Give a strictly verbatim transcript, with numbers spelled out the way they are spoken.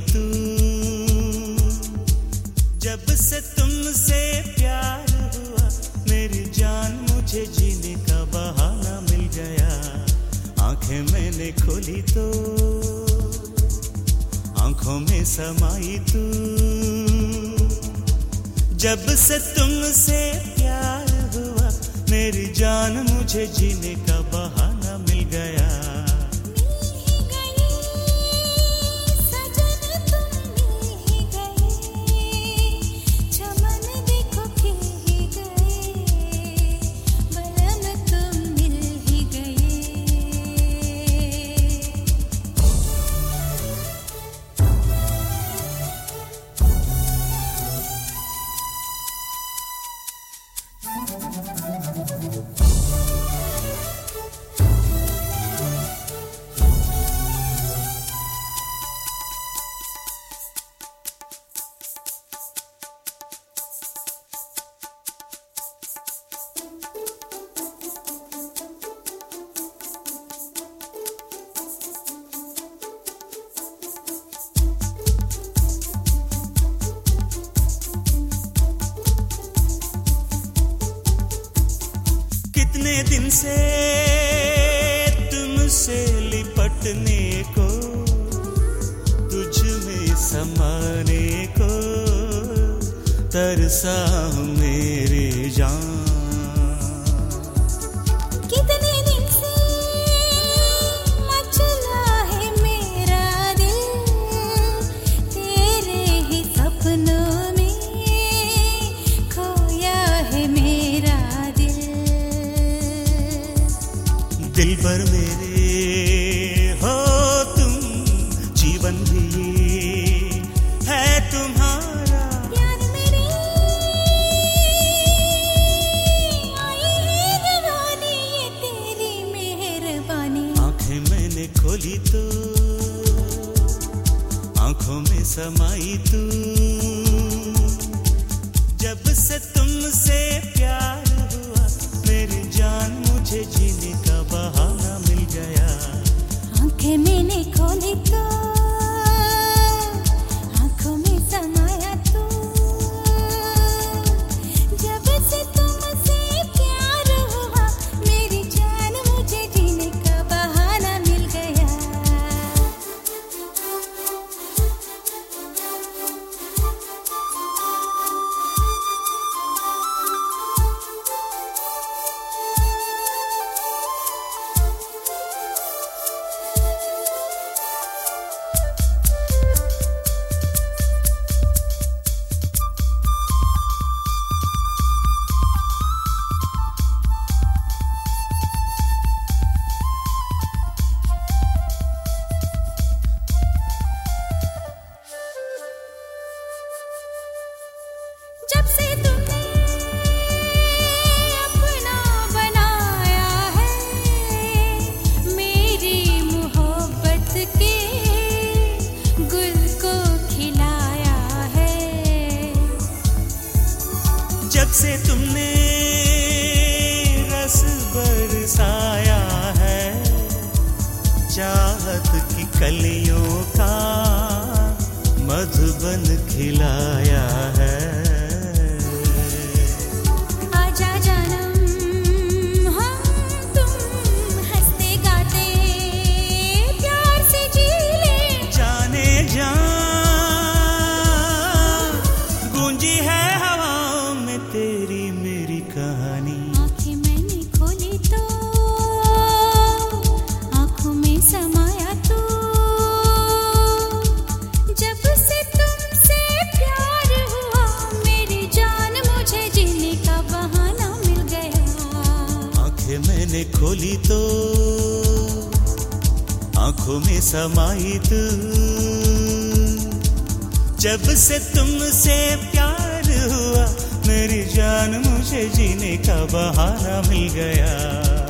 तू। जब से तुमसे प्यार हुआ मेरी जान, मुझे जीने का बहाना मिल गया। आंखें मैंने खोली तो आंखों में समाई तू। जब से तुमसे प्यार हुआ मेरी जान, मुझे जीने का बहाना मिल गया। कितने दिन से तुमसे लिपटने को, तुझ में समाने को तरसा हूँ मेरी जान। कितने दिन से मचला है मेरा दिल, तेरे ही सपनों में खोया है मेरा दिल। दिल पर मेरे हो तुम, जीवन भी है तुम्हारा। प्यार मेरे आई है जवानी, ये तेरी मेहरबानी। आंखें मैंने खोली तो आंखों में समाई तू। जब से तुमसे प्यार हुआ मेरी जान, मुझे जीने का बहाना मिल गया। आंखें मैंने खोली तो आंखों में समाया तू। जब से तुमसे प्यार हुआ मेरी जान, मुझे जीने का बहाना मिल गया। जब से तुमने अपना बनाया है, मेरी मोहब्बत के गुल को खिलाया है। जब से तुमने रस बरसाया है, चाहत की कलियों का मधुबन खिलाया है। आजा जानम हम तुम हंसते गाते प्यार से जी ले। जाने जा गूंजी है हवाओं में तेरी मेरी कहानी। आंखें मैंने खोली तो आंखों में समाया तू। जब से तुमसे प्यार हुआ मेरी जान, मुझे जीने का बहाना मिल गया। आंखें मैंने खोली तो आंखों में समाई तू। जब से तुमसे प्यार हुआ मेरी जान, मुझे जीने का बहाना मिल गया।